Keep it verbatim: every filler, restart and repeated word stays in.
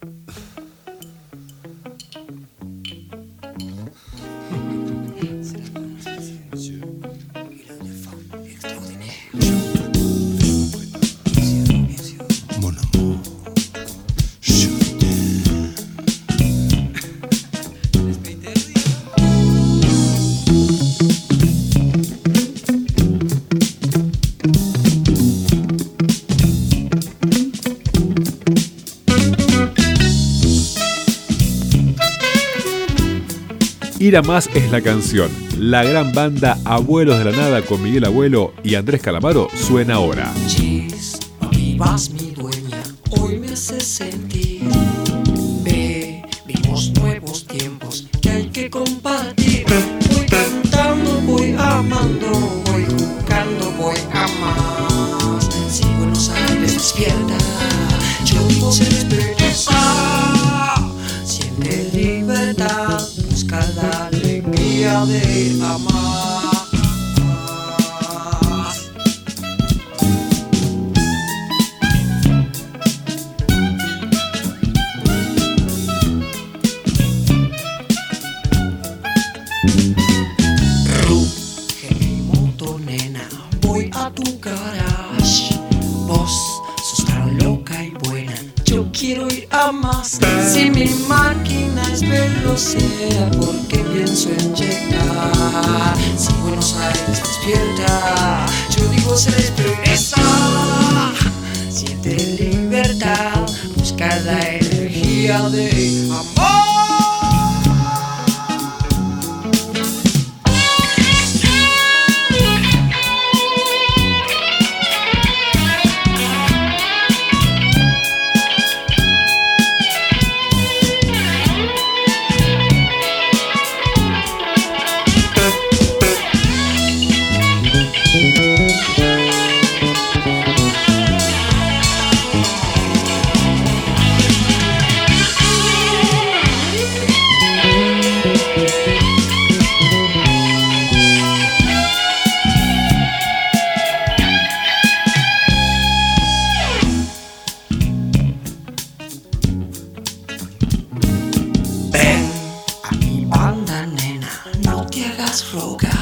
Ir a más es la canción. La gran banda Abuelos de la Nada con Miguel Abuelo y Andrés Calamaro suena ahora. Chis, vivas mi dueña, hoy me haces sentir. Ve, vimos nuevos tiempos que hay que compartir. Voy cantando, voy amando, voy jugando, voy a más. Si Buenos Aires despierta, yo digo se despierta. Siente libertad, busca la alegría de amar. Ruge mi moto, nena, voy a tu garage. Vos sos tan loca y buena, yo quiero ir a más. Si mi máquina es velocera, porque pienso en llegar. Si Buenos Aires despierta, yo digo se despierta. Siente libertad, busca la energía de amor. Ven a mi banda, nena, no te hagas rogar.